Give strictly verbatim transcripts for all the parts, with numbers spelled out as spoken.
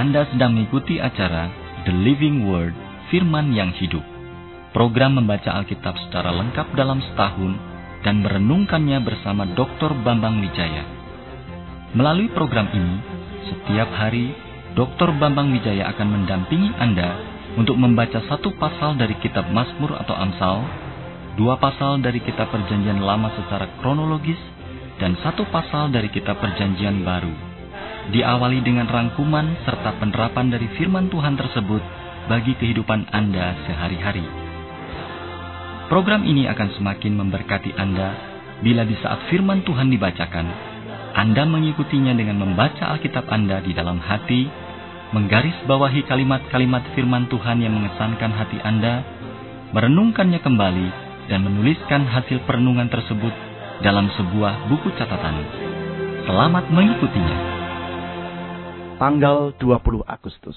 Anda sedang mengikuti acara The Living Word, Firman yang Hidup. Program membaca Alkitab secara lengkap dalam setahun dan merenungkannya bersama doktor Bambang Wijaya. Melalui program ini, setiap hari doktor Bambang Wijaya akan mendampingi Anda untuk membaca satu pasal dari kitab Mazmur atau Amsal, dua pasal dari kitab Perjanjian Lama secara kronologis, dan satu pasal dari kitab Perjanjian Baru. Diawali dengan rangkuman serta penerapan dari firman Tuhan tersebut bagi kehidupan Anda sehari-hari. Program ini akan semakin memberkati Anda bila di saat firman Tuhan dibacakan, Anda mengikutinya dengan membaca Alkitab Anda di dalam hati, menggarisbawahi kalimat-kalimat firman Tuhan yang mengesankan hati Anda, merenungkannya kembali, dan menuliskan hasil perenungan tersebut dalam sebuah buku catatan. Selamat mengikutinya. Tanggal dua puluh Agustus.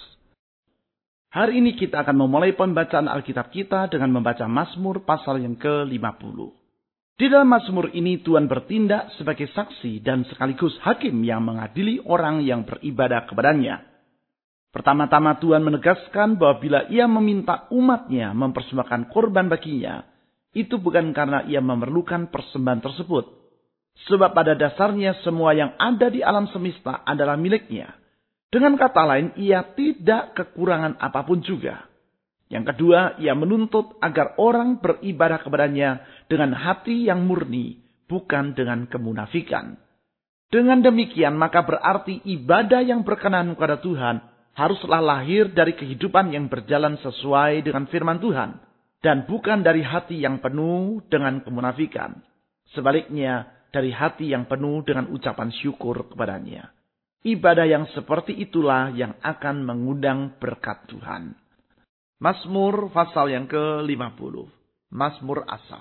Hari ini kita akan memulai pembacaan Alkitab kita dengan membaca Mazmur pasal yang ke lima puluh. Di dalam Mazmur ini Tuhan bertindak sebagai saksi dan sekaligus hakim yang mengadili orang yang beribadah kepadanya. Pertama-tama Tuhan menegaskan bahwa bila ia meminta umatnya mempersembahkan korban baginya, itu bukan karena ia memerlukan persembahan tersebut. Sebab pada dasarnya semua yang ada di alam semesta adalah miliknya. Dengan kata lain, ia tidak kekurangan apapun juga. Yang kedua, ia menuntut agar orang beribadah kepadanya dengan hati yang murni, bukan dengan kemunafikan. Dengan demikian, maka berarti ibadah yang berkenan kepada Tuhan haruslah lahir dari kehidupan yang berjalan sesuai dengan firman Tuhan, dan bukan dari hati yang penuh dengan kemunafikan. Sebaliknya, dari hati yang penuh dengan ucapan syukur kepadanya. Ibadah yang seperti itulah yang akan mengundang berkat Tuhan. Mazmur pasal yang ke lima puluh. Mazmur Asaf.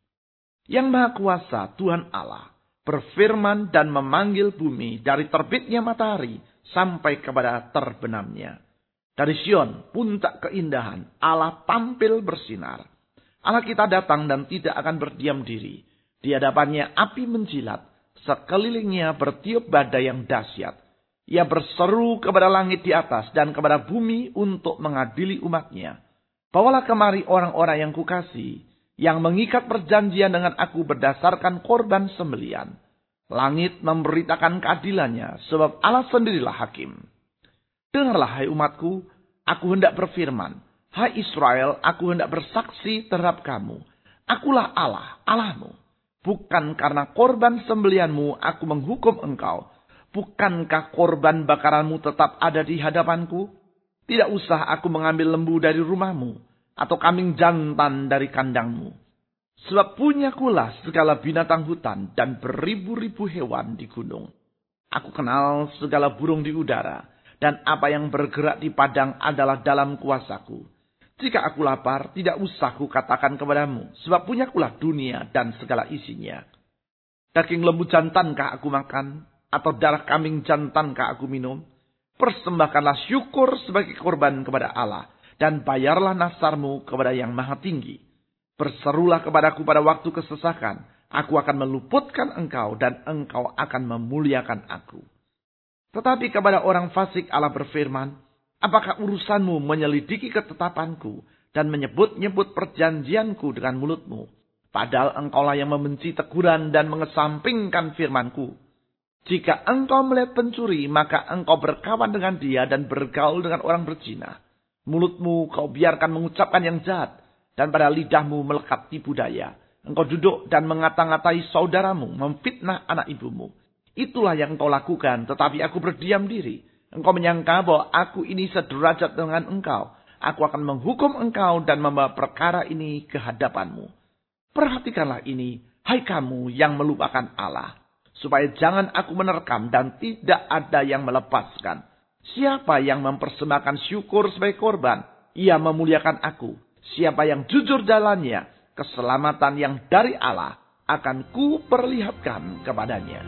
Yang Maha Kuasa Tuhan Allah berfirman dan memanggil bumi dari terbitnya matahari sampai kepada terbenamnya. Dari Sion, puncak keindahan, Allah tampil bersinar. Allah kita datang dan tidak akan berdiam diri. Di hadapannya api menjilat, sekelilingnya bertiup badai yang dahsyat. Ia berseru kepada langit di atas dan kepada bumi untuk mengadili umatnya. Bawalah kemari orang-orang yang kukasihi, yang mengikat perjanjian dengan aku berdasarkan korban sembelian. Langit memberitakan keadilannya, sebab Allah sendirilah hakim. Dengarlah hai umatku, aku hendak berfirman. Hai Israel, aku hendak bersaksi terhadap kamu. Akulah Allah, Allahmu. Bukan karena korban sembelianmu aku menghukum engkau. Bukankah korban bakaranmu tetap ada di hadapanku? Tidak usah aku mengambil lembu dari rumahmu, atau kambing jantan dari kandangmu. Sebab punyakulah segala binatang hutan dan beribu-ribu hewan di gunung. Aku kenal segala burung di udara, dan apa yang bergerak di padang adalah dalam kuasaku. Jika aku lapar, tidak usah kukatakan kepadamu, sebab punyakulah dunia dan segala isinya. Daging lembu jantankah aku makan, atau darah kambing jantankah aku minum? Persembahkanlah syukur sebagai korban kepada Allah, dan bayarlah nasarmu kepada Yang Maha Tinggi. Berserulah kepadaku pada waktu kesesakan. Aku akan meluputkan engkau dan engkau akan memuliakan aku. Tetapi kepada orang fasik Allah berfirman, apakah urusanmu menyelidiki ketetapanku dan menyebut-nyebut perjanjianku dengan mulutmu? Padahal engkaulah yang membenci teguran dan mengesampingkan firmanku. Jika engkau melihat pencuri, maka engkau berkawan dengan dia dan bergaul dengan orang berzina. Mulutmu kau biarkan mengucapkan yang jahat. Dan pada lidahmu melekat tipu daya. Engkau duduk dan mengata-ngatai saudaramu, memfitnah anak ibumu. Itulah yang engkau lakukan, tetapi aku berdiam diri. Engkau menyangka bahwa aku ini sederajat dengan engkau. Aku akan menghukum engkau dan membawa perkara ini ke hadapanmu. Perhatikanlah ini, hai kamu yang melupakan Allah. Supaya jangan aku menerkam dan tidak ada yang melepaskan. Siapa yang mempersembahkan syukur sebagai korban, ia memuliakan aku. Siapa yang jujur jalannya, keselamatan yang dari Allah akan ku perlihatkan kepadanya.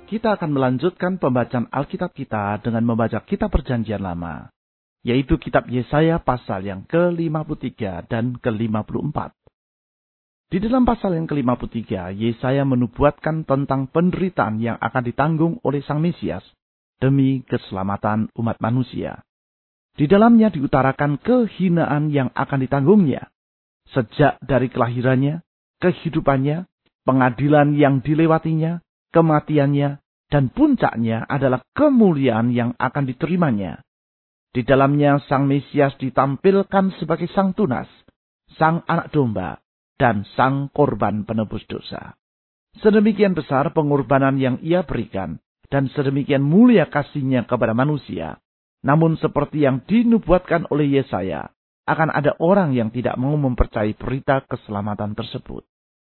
kita akan melanjutkan pembacaan Alkitab kita dengan membaca kitab Perjanjian Lama, yaitu kitab Yesaya pasal yang ke lima puluh tiga dan ke lima puluh empat. Di dalam pasal yang ke lima puluh tiga, Yesaya menubuatkan tentang penderitaan yang akan ditanggung oleh Sang Mesias demi keselamatan umat manusia. Di dalamnya diutarakan kehinaan yang akan ditanggungnya, sejak dari kelahirannya, kehidupannya, pengadilan yang dilewatinya, kematiannya, dan puncaknya adalah kemuliaan yang akan diterimanya. Di dalamnya Sang Mesias ditampilkan sebagai Sang Tunas, Sang Anak Domba, dan Sang Korban penebus dosa. Sedemikian besar pengorbanan yang Ia berikan, dan sedemikian mulia kasih-Nya kepada manusia. Namun seperti yang dinubuatkan oleh Yesaya, akan ada orang yang tidak mau mempercayai berita keselamatan tersebut.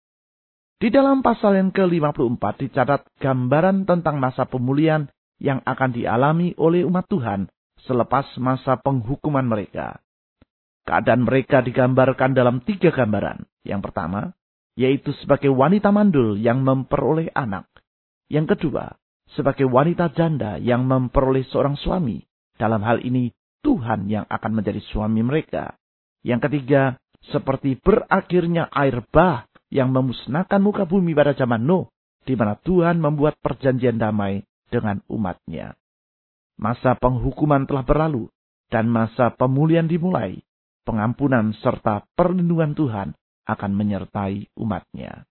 Di dalam pasal yang ke lima puluh empat dicatat gambaran tentang masa pemulihan yang akan dialami oleh umat Tuhan selepas masa penghukuman mereka. Keadaan mereka digambarkan dalam tiga gambaran. Yang pertama, yaitu sebagai wanita mandul yang memperoleh anak. Yang kedua, sebagai wanita janda yang memperoleh seorang suami. Dalam hal ini, Tuhan yang akan menjadi suami mereka. Yang ketiga, seperti berakhirnya air bah yang memusnahkan muka bumi pada zaman Nuh, di mana Tuhan membuat perjanjian damai dengan umatnya. Masa penghukuman telah berlalu, dan masa pemulihan dimulai. Pengampunan serta perlindungan Tuhan akan menyertai umatnya.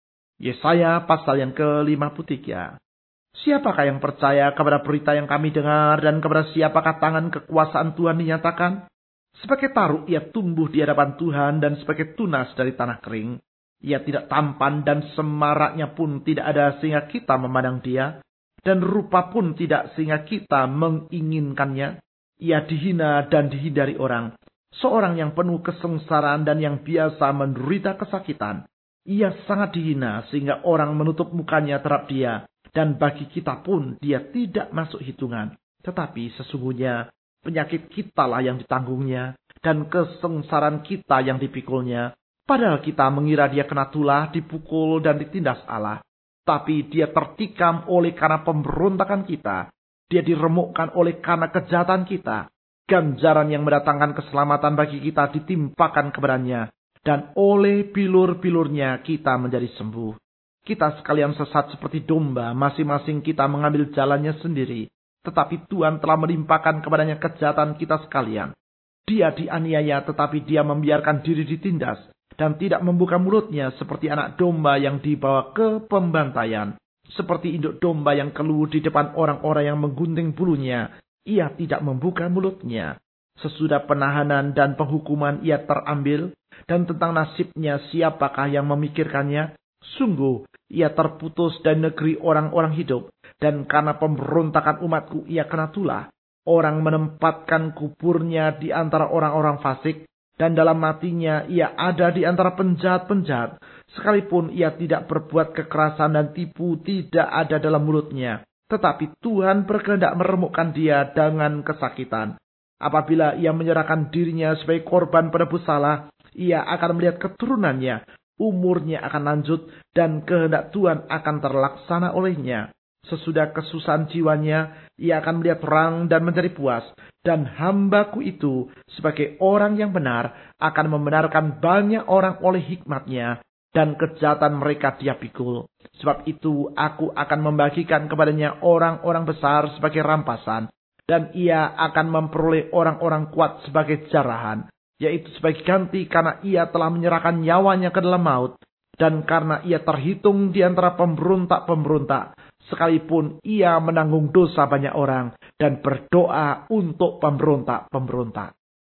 Yesaya pasal yang ke lima puluh tiga. Siapakah yang percaya kepada berita yang kami dengar, dan kepada siapakah tangan kekuasaan Tuhan dinyatakan? Sebagai taruh ia tumbuh di hadapan Tuhan, dan sebagai tunas dari tanah kering. Ia tidak tampan, dan semaraknya pun tidak ada sehingga kita memandang dia, dan rupa pun tidak sehingga kita menginginkannya. Ia dihina dan dihindari orang, seorang yang penuh kesengsaraan dan yang biasa menderita kesakitan. Ia sangat dihina sehingga orang menutup mukanya terhadap dia, dan bagi kita pun dia tidak masuk hitungan. Tetapi sesungguhnya penyakit kitalah yang ditanggungnya, dan kesengsaraan kita yang dipikulnya. Padahal kita mengira dia kena tulah, dipukul, dan ditindas Allah. Tapi dia tertikam oleh karena pemberontakan kita. Dia diremukkan oleh karena kejahatan kita. Ganjaran yang mendatangkan keselamatan bagi kita ditimpakan kepadanya. Dan oleh bilur-bilurnya kita menjadi sembuh. Kita sekalian sesat seperti domba, masing-masing kita mengambil jalannya sendiri. Tetapi Tuhan telah melimpahkan kepadanya kejahatan kita sekalian. Dia dianiaya, tetapi dia membiarkan diri ditindas. Dan tidak membuka mulutnya seperti anak domba yang dibawa ke pembantaian. Seperti induk domba yang keluh di depan orang-orang yang menggunting bulunya. Ia tidak membuka mulutnya. Sesudah penahanan dan penghukuman ia terambil. Dan tentang nasibnya siapakah yang memikirkannya? Sungguh ia terputus dari negeri orang-orang hidup. Dan karena pemberontakan umatku ia kena tulah. Orang menempatkan kuburnya di antara orang-orang fasik. Dan dalam matinya ia ada di antara penjahat-penjahat. Sekalipun ia tidak berbuat kekerasan dan tipu tidak ada dalam mulutnya. Tetapi Tuhan berkehendak meremukkan dia dengan kesakitan. Apabila ia menyerahkan dirinya sebagai korban penebus salah, ia akan melihat keturunannya. Umurnya akan lanjut dan kehendak Tuhan akan terlaksana olehnya. Sesudah kesusahan jiwanya, ia akan melihat terang dan menjadi puas. Dan hambaku itu sebagai orang yang benar akan membenarkan banyak orang oleh hikmatnya. Dan kejahatan mereka dia pikul. Sebab itu aku akan membagikan kepadanya orang-orang besar sebagai rampasan. Dan ia akan memperoleh orang-orang kuat sebagai jarahan. Yaitu sebagai ganti karena ia telah menyerahkan nyawanya ke dalam maut. Dan karena ia terhitung di antara pemberontak-pemberontak. Sekalipun ia menanggung dosa banyak orang. Dan berdoa untuk pemberontak-pemberontak.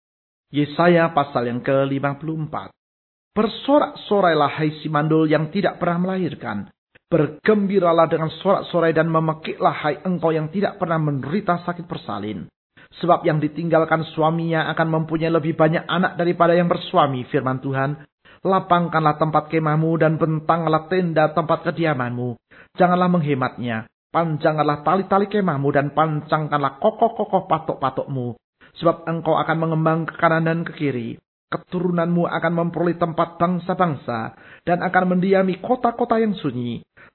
Yesaya pasal yang ke lima puluh empat. Bersorak-sorailah hai si mandul yang tidak pernah melahirkan. Bergembiralah dengan sorak-sorai dan memekiklah hai engkau yang tidak pernah menderita sakit persalin. Sebab yang ditinggalkan suaminya akan mempunyai lebih banyak anak daripada yang bersuami, firman Tuhan. Lapangkanlah tempat kemahmu dan bentanglah tenda tempat kediamanmu. Janganlah menghematnya. Panjangkanlah tali-tali kemahmu dan pancangkanlah kokoh-kokoh patok-patokmu. Sebab engkau akan mengembang ke kanan dan ke kiri. Keturunanmu akan memperoleh tempat bangsa-bangsa dan akan mendiami kota-kota yang sunyi.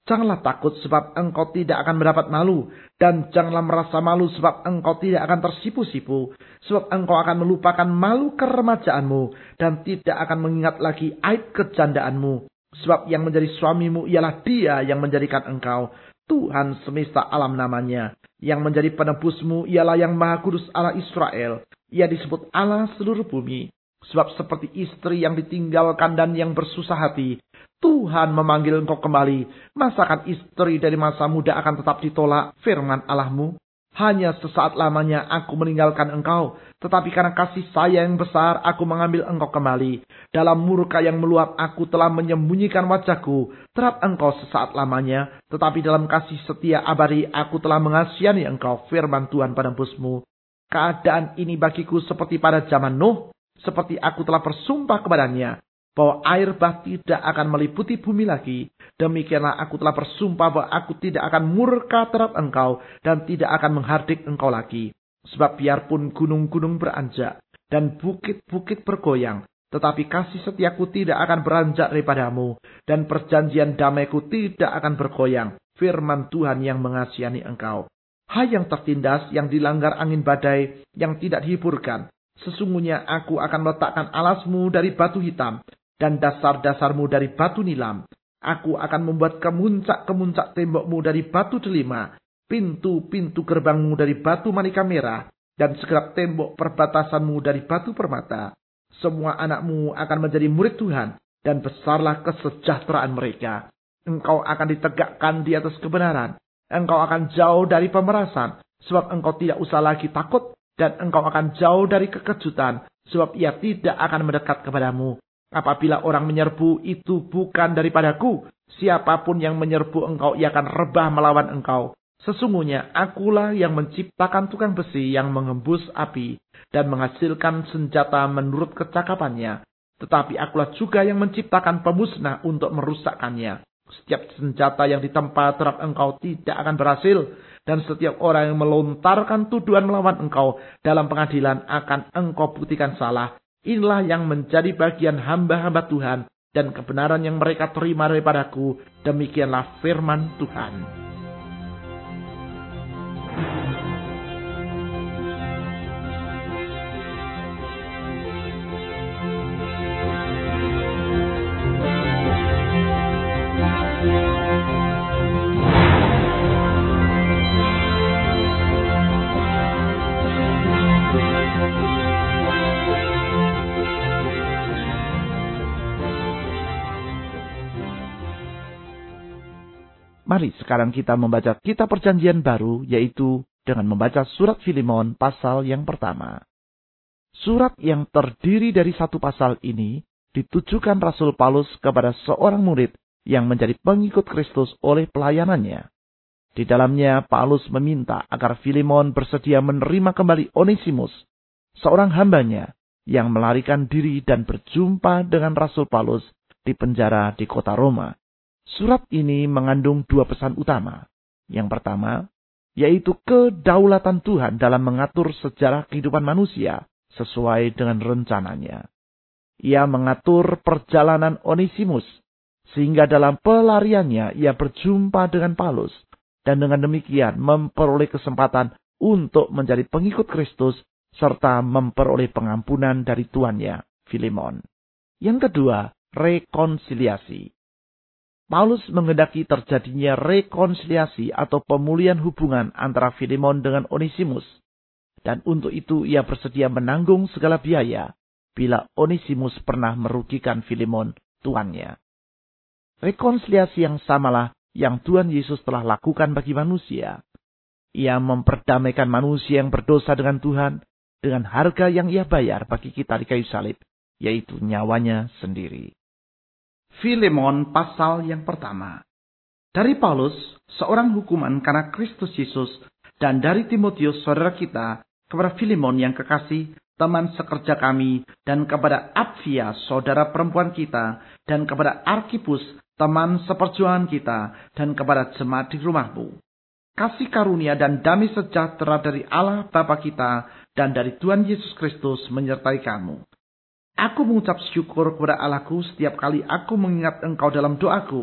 Janganlah takut sebab engkau tidak akan mendapat malu. Dan janganlah merasa malu sebab engkau tidak akan tersipu-sipu. Sebab engkau akan melupakan malu keremajaanmu. Dan tidak akan mengingat lagi aib kejandaanmu. Sebab yang menjadi suamimu ialah Dia yang menjadikan engkau. Tuhan semesta alam namanya. Yang menjadi penebusmu ialah yang Maha Kudus Allah Israel. Ia disebut Allah seluruh bumi. Sebab seperti istri yang ditinggalkan dan yang bersusah hati, Tuhan memanggil engkau kembali. Masakan istri dari masa muda akan tetap ditolak? Firman Allahmu. Hanya sesaat lamanya aku meninggalkan engkau. Tetapi karena kasih sayang yang besar aku mengambil engkau kembali. Dalam murka yang meluap aku telah menyembunyikan wajahku terhadap engkau sesaat lamanya. Tetapi dalam kasih setia abadi aku telah mengasihani engkau. Firman Tuhan penebusmu. Keadaan ini bagiku seperti pada zaman Nuh. Seperti aku telah bersumpah kepadanya. Bahwa air bah tidak akan meliputi bumi lagi. Demikianlah aku telah bersumpah bahwa aku tidak akan murka terhadap engkau. Dan tidak akan menghardik engkau lagi. Sebab biarpun gunung-gunung beranjak. Dan bukit-bukit bergoyang. Tetapi kasih setiaku tidak akan beranjak daripadamu. Dan perjanjian damaiku tidak akan bergoyang. Firman Tuhan yang mengasihani engkau. Hai yang tertindas, yang dilanggar angin badai, yang tidak dihiburkan. Sesungguhnya aku akan meletakkan alasmu dari batu hitam. Dan dasar-dasarmu dari batu nilam. Aku akan membuat kemuncak-kemuncak tembokmu dari batu delima. Pintu-pintu gerbangmu dari batu manika merah. Dan segenap tembok perbatasanmu dari batu permata. Semua anakmu akan menjadi murid Tuhan. Dan besarlah kesejahteraan mereka. Engkau akan ditegakkan di atas kebenaran. Engkau akan jauh dari pemerasan. Sebab engkau tidak usah lagi takut. Dan engkau akan jauh dari kekejutan. Sebab ia tidak akan mendekat kepadamu. Apabila orang menyerbu itu bukan daripadaku. Siapapun yang menyerbu engkau ia akan rebah melawan engkau. Sesungguhnya akulah yang menciptakan tukang besi yang mengembus api. Dan menghasilkan senjata menurut kecakapannya. Tetapi akulah juga yang menciptakan pemusnah untuk merusakkannya. Setiap senjata yang ditempa terhadap engkau tidak akan berhasil. Dan setiap orang yang melontarkan tuduhan melawan engkau dalam pengadilan akan engkau buktikan salah. Inilah yang menjadi bagian hamba-hamba Tuhan. Dan kebenaran yang mereka terima daripadaku. Demikianlah firman Tuhan. Mari sekarang kita membaca kitab perjanjian baru, yaitu dengan membaca surat Filemon pasal yang pertama. Surat yang terdiri dari satu pasal ini ditujukan Rasul Paulus kepada seorang murid yang menjadi pengikut Kristus oleh pelayanannya. Di dalamnya Paulus meminta agar Filemon bersedia menerima kembali Onesimus, seorang hambanya yang melarikan diri dan berjumpa dengan Rasul Paulus di penjara di kota Roma. Surat ini mengandung dua pesan utama. Yang pertama, yaitu kedaulatan Tuhan dalam mengatur sejarah kehidupan manusia sesuai dengan rencananya. Ia mengatur perjalanan Onesimus, sehingga dalam pelariannya ia berjumpa dengan Paulus, dan dengan demikian memperoleh kesempatan untuk menjadi pengikut Kristus, serta memperoleh pengampunan dari tuannya, Filemon. Yang kedua, rekonsiliasi. Paulus menghendaki terjadinya rekonsiliasi atau pemulihan hubungan antara Filemon dengan Onesimus. Dan untuk itu ia bersedia menanggung segala biaya bila Onesimus pernah merugikan Filemon, tuannya. Rekonsiliasi yang samalah yang Tuhan Yesus telah lakukan bagi manusia. Ia memperdamaikan manusia yang berdosa dengan Tuhan dengan harga yang ia bayar bagi kita di kayu salib, yaitu nyawanya sendiri. Filemon pasal yang pertama. Dari Paulus, seorang hukuman karena Kristus Yesus, dan dari Timotius saudara kita, kepada Filemon yang kekasih, teman sekerja kami, dan kepada Apfia saudara perempuan kita, dan kepada Arkipus, teman seperjuangan kita, dan kepada jemaat di rumahmu. Kasih karunia dan damai sejahtera dari Allah Bapa kita, dan dari Tuhan Yesus Kristus menyertai kamu. Aku mengucap syukur kepada Allahku setiap kali aku mengingat engkau dalam doaku.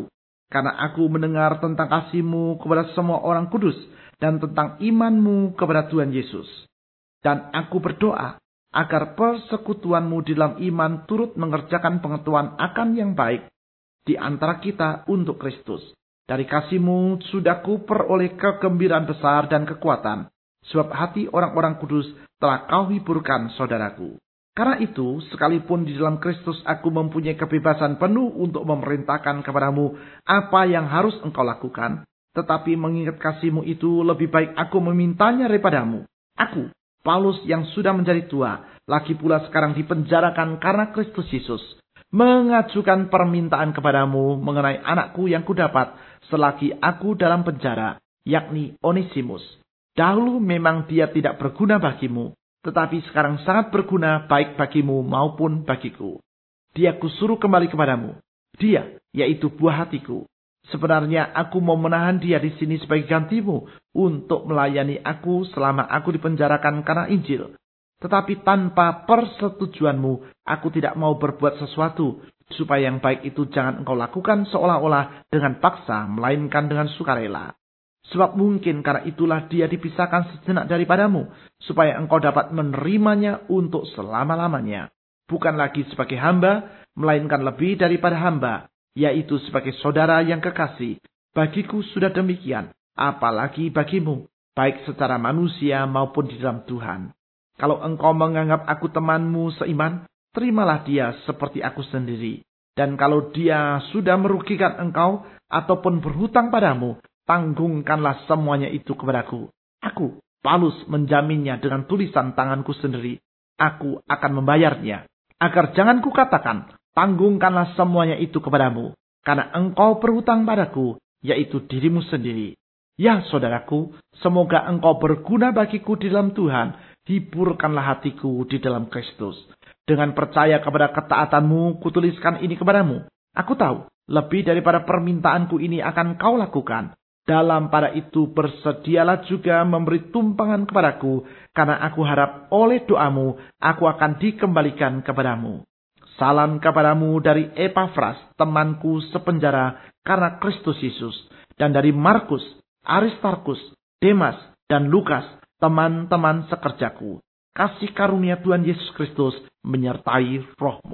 Karena aku mendengar tentang kasih-Mu kepada semua orang kudus dan tentang iman-Mu kepada Tuhan Yesus. Dan aku berdoa agar persekutuan-Mu di dalam iman turut mengerjakan pengetahuan akan yang baik di antara kita untuk Kristus. Dari kasih-Mu sudah ku peroleh kegembiraan besar dan kekuatan, sebab hati orang-orang kudus telah Kau hiburkan, saudaraku. Karena itu, sekalipun di dalam Kristus aku mempunyai kebebasan penuh untuk memerintahkan kepadamu apa yang harus engkau lakukan, tetapi mengingat kasih-Mu itu lebih baik aku memintanya daripadamu. Aku, Paulus yang sudah menjadi tua, lagi pula sekarang dipenjarakan karena Kristus Yesus, mengajukan permintaan kepadamu mengenai anakku yang kudapat selagi aku dalam penjara, yakni Onesimus. Dahulu memang dia tidak berguna bagimu, tetapi sekarang sangat berguna baik bagimu maupun bagiku. Dia kusuruh kembali kepadamu. Dia, yaitu buah hatiku. Sebenarnya aku mau menahan dia di sini sebagai gantimu untuk melayani aku selama aku dipenjarakan karena Injil. Tetapi tanpa persetujuanmu, aku tidak mau berbuat sesuatu, supaya yang baik itu jangan engkau lakukan seolah-olah dengan paksa, melainkan dengan sukarela. Sebab mungkin karena itulah dia dipisahkan sejenak daripadamu, supaya engkau dapat menerimanya untuk selama-lamanya. Bukan lagi sebagai hamba, melainkan lebih daripada hamba, yaitu sebagai saudara yang kekasih. Bagiku sudah demikian, apalagi bagimu, baik secara manusia maupun di dalam Tuhan. Kalau engkau menganggap aku temanmu seiman, terimalah dia seperti aku sendiri. Dan kalau dia sudah merugikan engkau ataupun berhutang padamu, tanggungkanlah semuanya itu kepadaku. Aku, Paulus, menjaminnya dengan tulisan tanganku sendiri. Aku akan membayarnya. Agar jangan kukatakan, tanggungkanlah semuanya itu kepadamu. Karena engkau berhutang padaku, yaitu dirimu sendiri. Ya saudaraku, semoga engkau berguna bagiku di dalam Tuhan. Hiburkanlah hatiku di dalam Kristus. Dengan percaya kepada ketaatanmu, kutuliskan ini kepadamu. Aku tahu, lebih daripada permintaanku ini akan kau lakukan. Dalam pada itu bersedialah juga memberi tumpangan kepadaku, karena aku harap oleh doamu aku akan dikembalikan kepadamu. Salam kepadamu dari Epafras, temanku sepenjara karena Kristus Yesus, dan dari Markus, Aristarkus, Demas, dan Lukas, teman-teman sekerjaku. Kasih karunia Tuhan Yesus Kristus menyertai rohmu.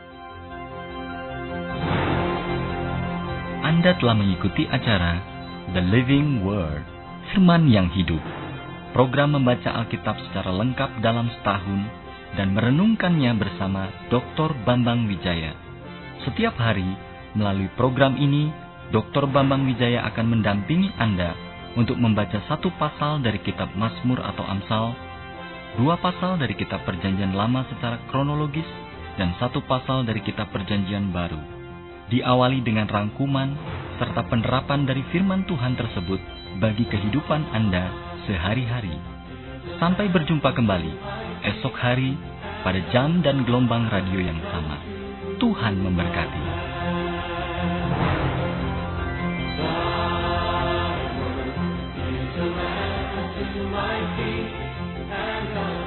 Anda telah mengikuti acara The Living Word, Firman yang Hidup. Program membaca Alkitab secara lengkap dalam setahun dan merenungkannya bersama doktor Bambang Wijaya. Setiap hari, melalui program ini, doktor Bambang Wijaya akan mendampingi Anda untuk membaca satu pasal dari kitab Mazmur atau Amsal, dua pasal dari kitab Perjanjian Lama secara kronologis, dan satu pasal dari kitab Perjanjian Baru. Diawali dengan rangkuman serta penerapan dari firman Tuhan tersebut bagi kehidupan Anda sehari-hari. Sampai berjumpa kembali esok hari pada jam dan gelombang radio yang sama. Tuhan memberkati.